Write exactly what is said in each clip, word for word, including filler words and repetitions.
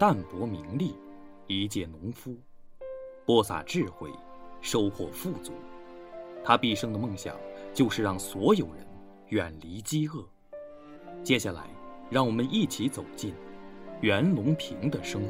淡泊名利，一介农夫，播撒智慧，收获富足。他毕生的梦想就是让所有人远离饥饿。接下来，让我们一起走进袁隆平的生活。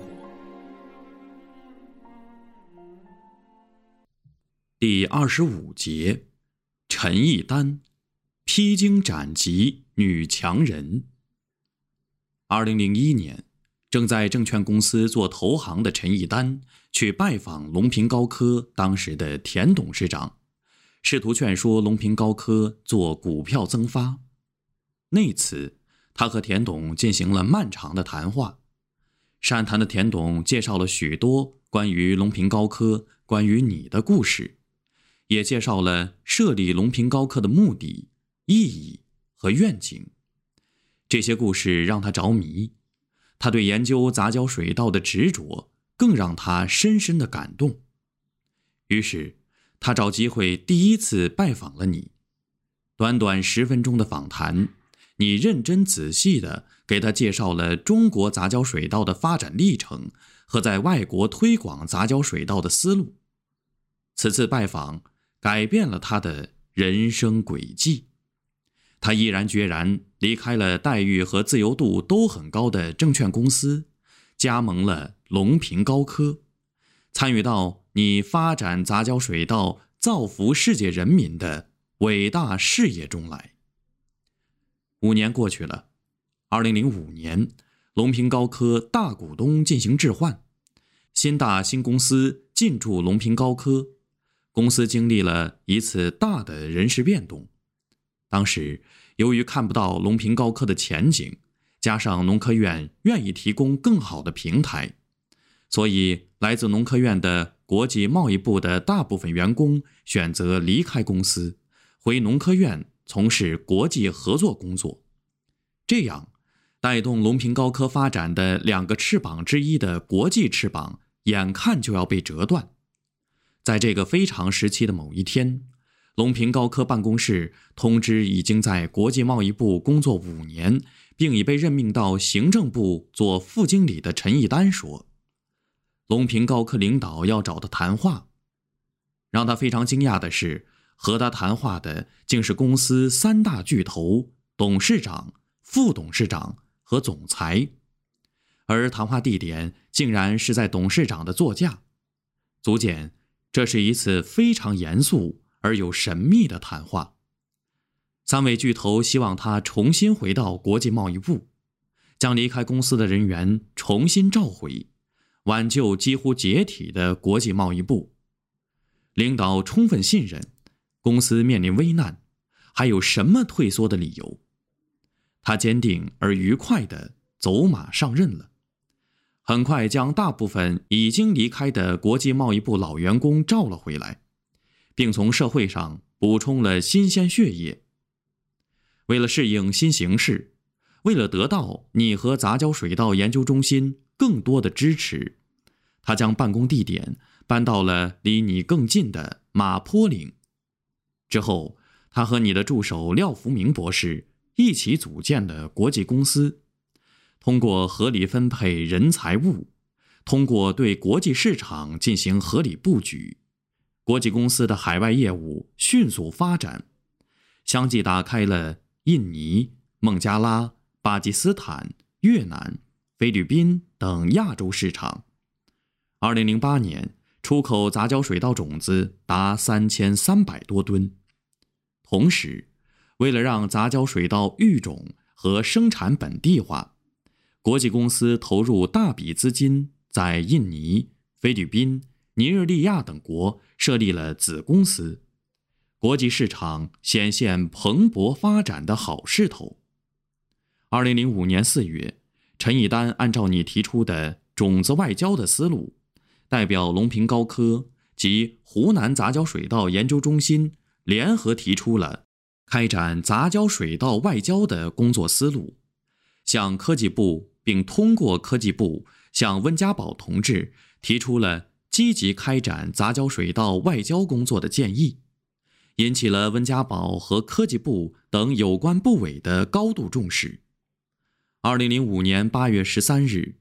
第二十五节，陈义丹，披荆斩棘女强人。二零零一年，正在证券公司做投行的陈义丹去拜访隆平高科当时的田董事长，试图劝说隆平高科做股票增发。那次，他和田董进行了漫长的谈话。善谈的田董介绍了许多关于隆平高科、关于你的故事，也介绍了设立隆平高科的目的、意义和愿景。这些故事让他着迷，他对研究杂交水稻的执着更让他深深的感动。于是，他找机会第一次拜访了你。短短十分钟的访谈，你认真仔细地给他介绍了中国杂交水稻的发展历程和在外国推广杂交水稻的思路。此次拜访改变了他的人生轨迹。他毅然决然离开了待遇和自由度都很高的证券公司，加盟了隆平高科，参与到你发展杂交水稻、造福世界人民的伟大事业中来。五年过去了，二零零五年，隆平高科大股东进行置换，新大新公司进驻隆平高科，公司经历了一次大的人事变动。当时，由于看不到隆平高科的前景，加上农科院愿意提供更好的平台，所以来自农科院的国际贸易部的大部分员工选择离开公司，回农科院从事国际合作工作。这样，带动隆平高科发展的两个翅膀之一的国际翅膀，眼看就要被折断。在这个非常时期的某一天，隆平高科办公室通知已经在国际贸易部工作五年，并已被任命到行政部做副经理的陈义丹说，隆平高科领导要找他谈话。让他非常惊讶的是，和他谈话的竟是公司三大巨头、董事长、副董事长和总裁，而谈话地点竟然是在董事长的座驾，足见这是一次非常严肃而有神秘的谈话。三位巨头希望他重新回到国际贸易部，将离开公司的人员重新召回，挽救几乎解体的国际贸易部。领导充分信任，公司面临危难，还有什么退缩的理由？他坚定而愉快地走马上任了，很快将大部分已经离开的国际贸易部老员工召了回来，并从社会上补充了新鲜血液。为了适应新形势，为了得到你和杂交水稻研究中心更多的支持，他将办公地点搬到了离你更近的马坡岭。之后，他和你的助手廖福明博士一起组建了国际公司，通过合理分配人财物，通过对国际市场进行合理布局，国际公司的海外业务迅速发展，相继打开了印尼、孟加拉、巴基斯坦、越南、菲律宾等亚洲市场。二零零八年，出口杂交水稻种子达三千三百多吨。同时，为了让杂交水稻育种和生产本地化，国际公司投入大笔资金，在印尼、菲律宾、尼日利亚等国设立了子公司，国际市场显现蓬勃发展的好势头。二零零五年四月，陈义丹按照你提出的种子外交的思路，代表隆平高科及湖南杂交水稻研究中心联合提出了开展杂交水稻外交的工作思路，向科技部并通过科技部向温家宝同志提出了积极开展杂交水稻外交工作的建议，引起了温家宝和科技部等有关部委的高度重视。二零零五年八月十三日，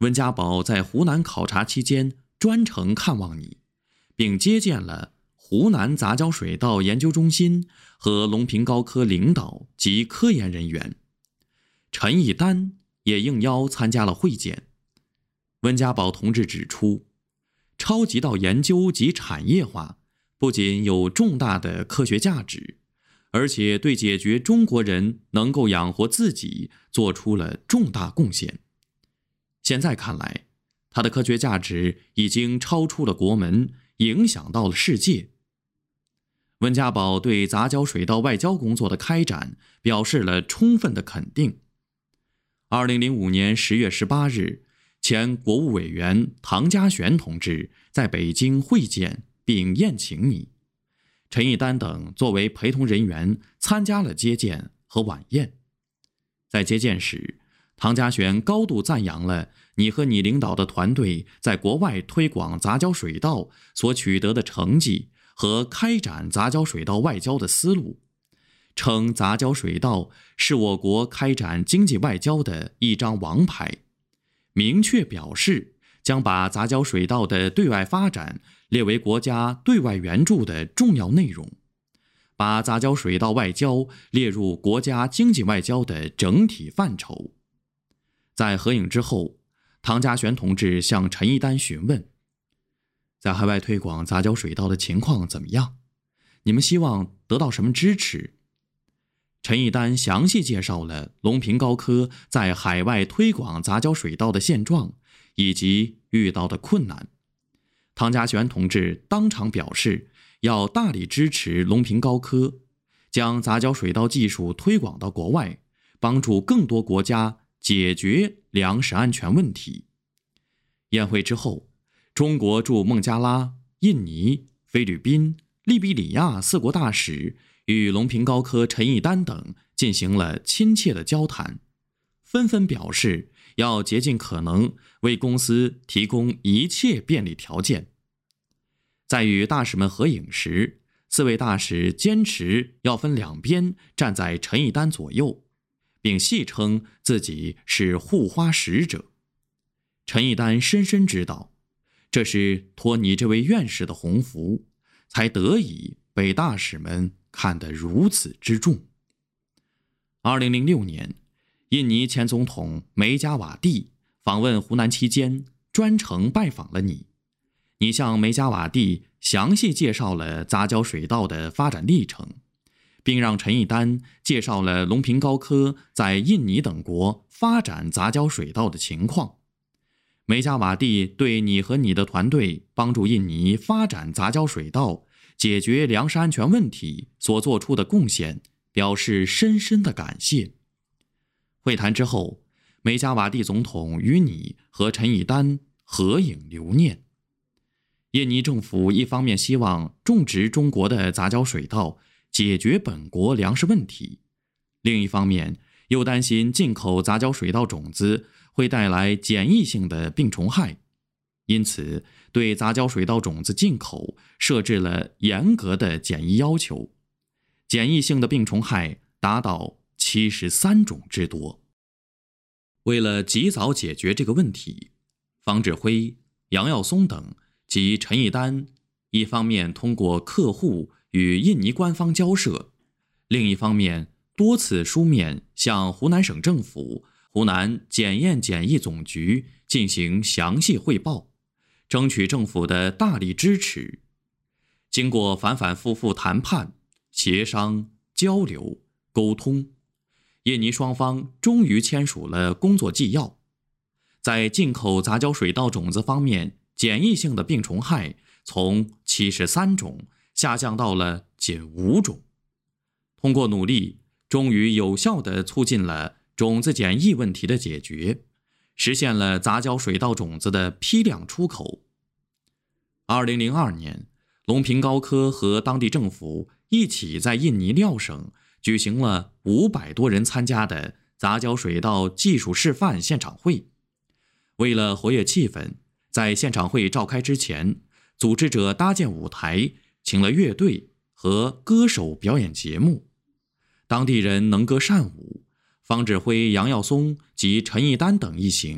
温家宝在湖南考察期间专程看望你，并接见了湖南杂交水稻研究中心和隆平高科领导及科研人员。陈义丹也应邀参加了会见。温家宝同志指出，超级稻研究及产业化不仅有重大的科学价值，而且对解决中国人能够养活自己做出了重大贡献。现在看来，它的科学价值已经超出了国门，影响到了世界。温家宝对杂交水稻外交工作的开展表示了充分的肯定。二零零五年十月十八日，前国务委员唐家璇同志在北京会见并宴请你，陈义丹等作为陪同人员参加了接见和晚宴。在接见时，唐家璇高度赞扬了你和你领导的团队在国外推广杂交水稻所取得的成绩和开展杂交水稻外交的思路，称杂交水稻是我国开展经济外交的一张王牌，明确表示将把杂交水稻的对外发展列为国家对外援助的重要内容，把杂交水稻外交列入国家经济外交的整体范畴。在合影之后，唐家璇同志向陈义丹询问，在海外推广杂交水稻的情况怎么样？你们希望得到什么支持？陈义丹详细介绍了隆平高科在海外推广杂交水稻的现状以及遇到的困难。唐家璇同志当场表示，要大力支持隆平高科，将杂交水稻技术推广到国外，帮助更多国家解决粮食安全问题。宴会之后，中国驻孟加拉、印尼、菲律宾、利比里亚四国大使与隆平高科陈义丹等进行了亲切的交谈，纷纷表示要竭尽可能为公司提供一切便利条件。在与大使们合影时，四位大使坚持要分两边站在陈义丹左右，并戏称自己是护花使者。陈义丹深深知道，这是托你这位院士的鸿福，才得以被大使们看得如此之重。二零零六年，印尼前总统梅加瓦蒂访问湖南期间，专程拜访了你。你向梅加瓦蒂详细介绍了杂交水稻的发展历程，并让陈义丹介绍了隆平高科在印尼等国发展杂交水稻的情况。梅加瓦蒂对你和你的团队帮助印尼发展杂交水稻、解决粮食安全问题所做出的贡献表示深深的感谢。会谈之后，梅加瓦蒂总统与你和陈义丹合影留念。印尼政府一方面希望种植中国的杂交水稻解决本国粮食问题，另一方面又担心进口杂交水稻种子会带来检疫性的病虫害，因此对杂交水稻种子进口设置了严格的检疫要求，检疫性的病虫害达到七十三种之多。为了及早解决这个问题，方志辉、杨耀松等及陈义丹一方面通过客户与印尼官方交涉，另一方面多次书面向湖南省政府、湖南检验检疫总局进行详细汇报，争取政府的大力支持。经过反反复复谈判、协商、交流、沟通，印尼双方终于签署了工作纪要。在进口杂交水稻种子方面，检疫性的病虫害从七十三种下降到了仅五种。通过努力，终于有效地促进了种子检疫问题的解决，实现了杂交水稻种子的批量出口。二零零二年，隆平高科和当地政府一起在印尼廖省举行了五百多人参加的杂交水稻技术示范现场会。为了活跃气氛，在现场会召开之前，组织者搭建舞台，请了乐队和歌手表演节目。当地人能歌善舞，方志辉、杨耀松及陈义丹等一行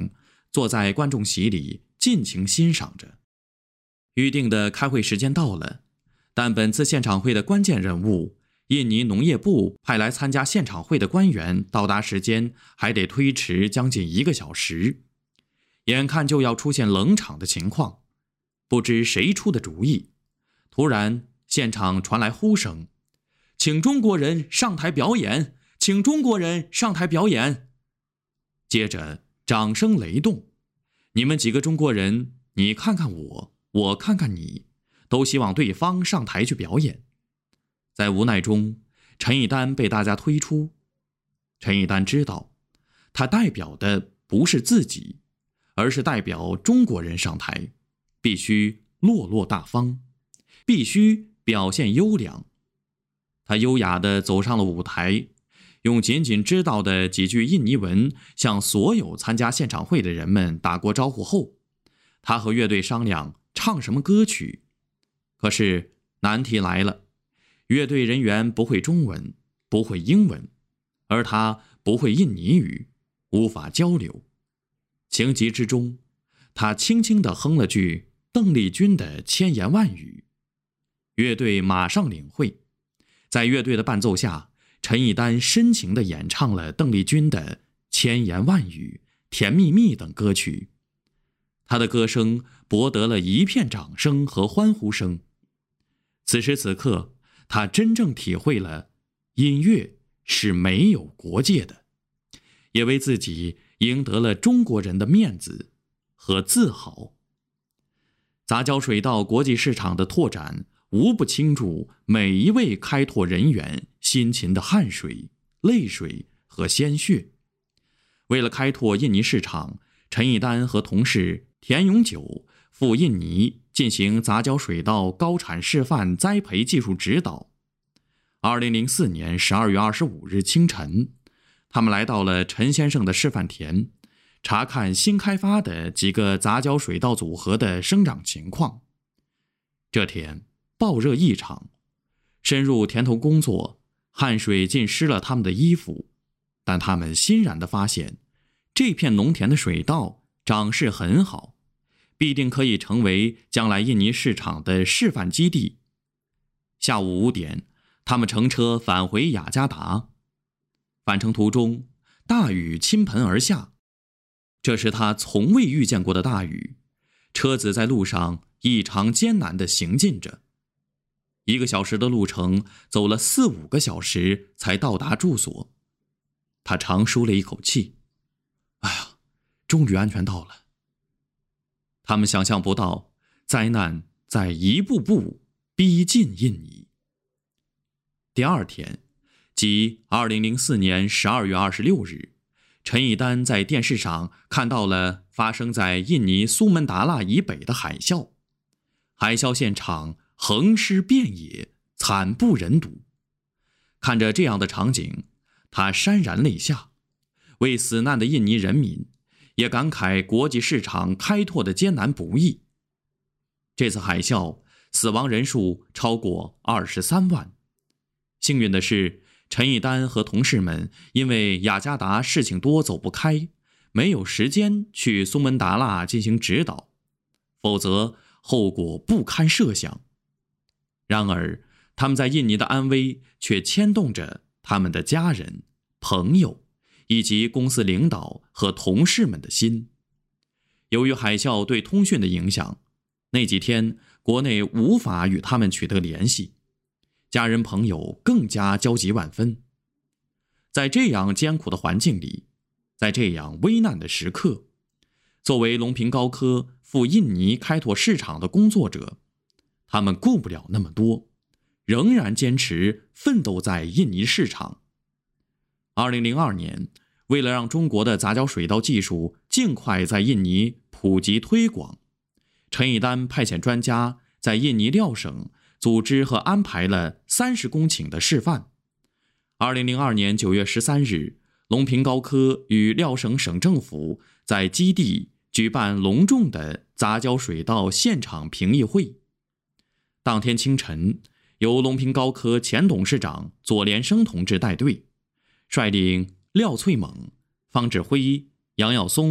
坐在观众席里尽情欣赏着。预定的开会时间到了，但本次现场会的关键人物印尼农业部派来参加现场会的官员到达时间还得推迟将近一个小时，眼看就要出现冷场的情况。不知谁出的主意，突然现场传来呼声：请中国人上台表演，请中国人上台表演。接着掌声雷动，你们几个中国人，你看看我，我看看你，都希望对方上台去表演。在无奈中，陈以丹被大家推出。陈以丹知道，他代表的不是自己，而是代表中国人上台，必须落落大方，必须表现优良。他优雅地走上了舞台，用仅仅知道的几句印尼文向所有参加现场会的人们打过招呼后，他和乐队商量唱什么歌曲。可是难题来了，乐队人员不会中文，不会英文，而他不会印尼语，无法交流。情急之中，他轻轻地哼了句邓丽君的千言万语。乐队马上领会，在乐队的伴奏下，陈以丹深情地演唱了邓丽君的千言万语、甜蜜蜜等歌曲。他的歌声博得了一片掌声和欢呼声。此时此刻，他真正体会了音乐是没有国界的，也为自己赢得了中国人的面子和自豪。杂交水稻国际市场的拓展，无不倾注每一位开拓人员辛勤的汗水、泪水和鲜血。为了开拓印尼市场，陈以丹和同事田永久赴印尼进行杂交水稻高产示范栽培技术指导。二零零四年十二月二十五日清晨，他们来到了陈先生的示范田，查看新开发的几个杂交水稻组合的生长情况。这天暴热异常，深入田头工作，汗水浸湿了他们的衣服，但他们欣然地发现，这片农田的水稻长势很好，必定可以成为将来印尼市场的示范基地。下午五点，他们乘车返回雅加达。返程途中，大雨倾盆而下，这是他从未遇见过的大雨，车子在路上异常艰难地行进着。一个小时的路程，走了四五个小时才到达住所。他长舒了一口气，哎呀，终于安全到了。他们想象不到，灾难在一步步逼近印尼。第二天，即二零零四年十二月二十六日，陈以丹在电视上看到了发生在印尼苏门答腊以北的海啸。海啸现场横尸遍野，惨不忍睹。看着这样的场景，他潸然泪下，为死难的印尼人民，也感慨国际市场开拓的艰难不易。这次海啸死亡人数超过二十三万。幸运的是，陈以丹和同事们因为雅加达事情多走不开，没有时间去苏门答腊进行指导，否则后果不堪设想。然而，他们在印尼的安危却牵动着他们的家人、朋友以及公司领导和同事们的心。由于海啸对通讯的影响，那几天国内无法与他们取得联系，家人朋友更加焦急万分。在这样艰苦的环境里，在这样危难的时刻，作为隆平高科赴印尼开拓市场的工作者，他们顾不了那么多，仍然坚持奋斗在印尼市场。二零零二年，为了让中国的杂交水稻技术尽快在印尼普及推广，陈以丹派遣专家在印尼廖省组织和安排了三十公顷的示范。二零零二年九月十三日，隆平高科与廖省省政府在基地举办隆重的杂交水稻现场评议会。当天清晨，由隆平高科前董事长左连生同志带队，率领廖翠猛、方志辉、杨耀松、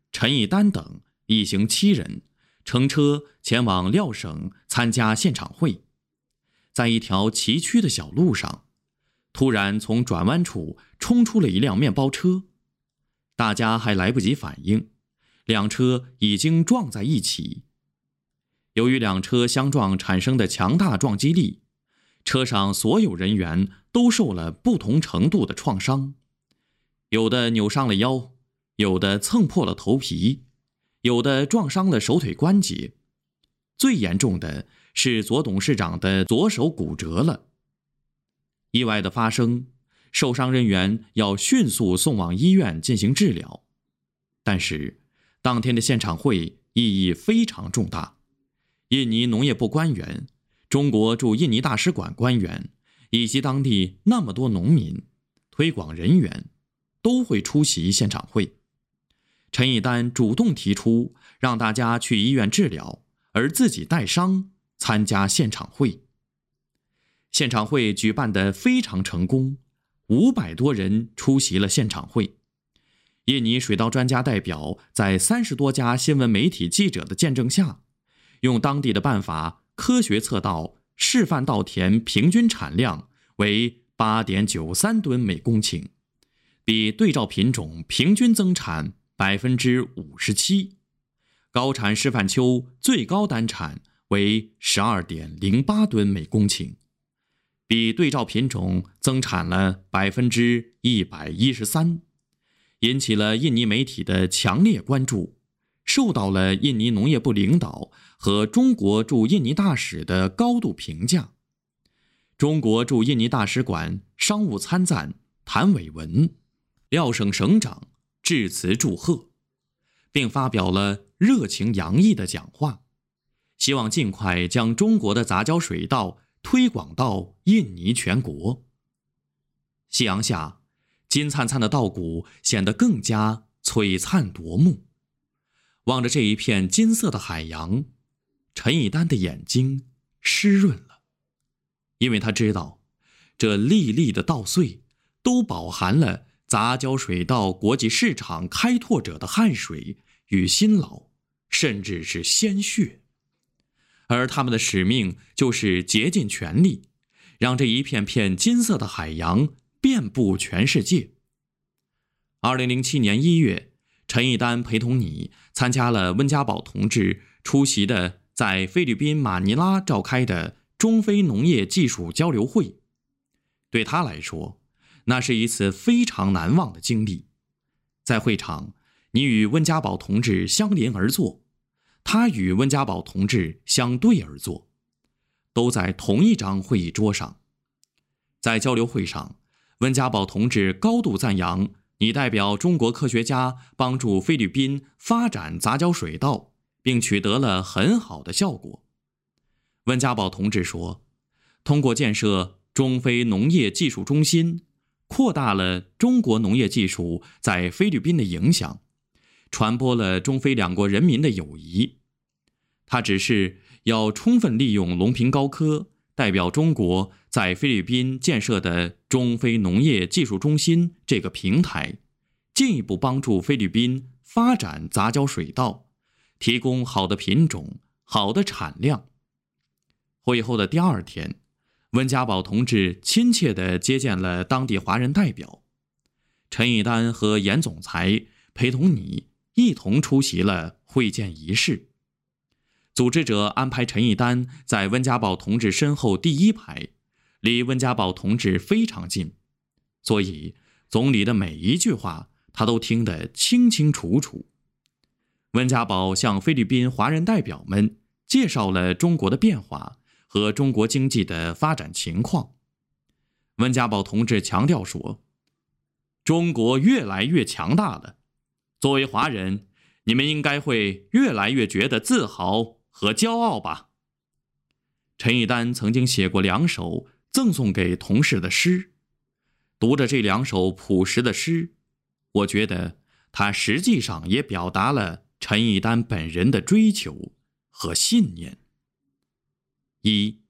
陈以丹等一行七人乘车前往廖省参加现场会。在一条崎岖的小路上，突然从转弯处冲出了一辆面包车，大家还来不及反应，两车已经撞在一起。由于两车相撞产生的强大撞击力，车上所有人员都受了不同程度的创伤，有的扭伤了腰，有的蹭破了头皮，有的撞伤了手腿关节，最严重的是左董事长的左手骨折了。意外的发生，受伤人员要迅速送往医院进行治疗。但是，当天的现场会意义非常重大。印尼农业部官员、中国驻印尼大使馆官员以及当地那么多农民、推广人员都会出席现场会。陈以丹主动提出让大家去医院治疗，而自己带伤参加现场会。现场会举办得非常成功，五百多人出席了现场会。印尼水稻专家代表在三十多家新闻媒体记者的见证下，用当地的办法科学测到示范稻田平均产量为 八点九三吨每公顷，比对照品种平均增产 百分之五十七， 高产示范丘最高单产为 十二点零八吨每公顷，比对照品种增产了 百分之一百一十三， 引起了印尼媒体的强烈关注，受到了印尼农业部领导和中国驻印尼大使的高度评价。中国驻印尼大使馆商务参赞谭伟文、廖省省长致辞祝贺，并发表了热情洋溢的讲话，希望尽快将中国的杂交水稻推广到印尼全国。夕阳下，金灿灿的稻谷显得更加璀璨夺目。望着这一片金色的海洋，陈以丹的眼睛湿润了，因为他知道，这粒粒的稻穗都饱含了杂交水稻国际市场开拓者的汗水与辛劳，甚至是鲜血。而他们的使命就是竭尽全力，让这一片片金色的海洋遍布全世界。二零零七年一月，陈以丹陪同你参加了温家宝同志出席的在菲律宾马尼拉召开的中非农业技术交流会。对他来说，那是一次非常难忘的经历。在会场，你与温家宝同志相邻而坐，他与温家宝同志相对而坐，都在同一张会议桌上。在交流会上，温家宝同志高度赞扬你代表中国科学家帮助菲律宾发展杂交水稻，并取得了很好的效果。温家宝同志说，通过建设中非农业技术中心，扩大了中国农业技术在菲律宾的影响，传播了中非两国人民的友谊。他只是要充分利用隆平高科代表中国在菲律宾建设的中非农业技术中心这个平台，进一步帮助菲律宾发展杂交水稻，提供好的品种、好的产量。会后的第二天，温家宝同志亲切地接见了当地华人代表，陈以丹和严总裁陪同你一同出席了会见仪式。组织者安排陈以丹在温家宝同志身后第一排，离温家宝同志非常近，所以总理的每一句话他都听得清清楚楚。温家宝向菲律宾华人代表们介绍了中国的变化和中国经济的发展情况。温家宝同志强调说，中国越来越强大了，作为华人，你们应该会越来越觉得自豪和骄傲吧。陈以丹曾经写过两首赠送给同事的诗，读着这两首朴实的诗，我觉得他实际上也表达了陈以丹本人的追求和信念。一，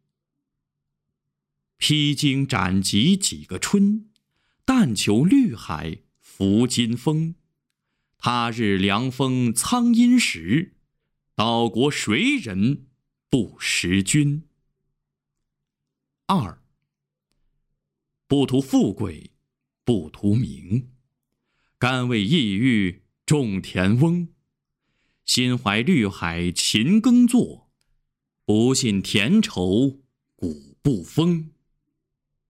披荆斩棘几个春，但求绿海浮金风。 他日凉风苍阴时，岛国谁人不识君？二，不图富贵，不图名，甘为异域种田翁。心怀绿海勤耕作，不信田畴谷不丰。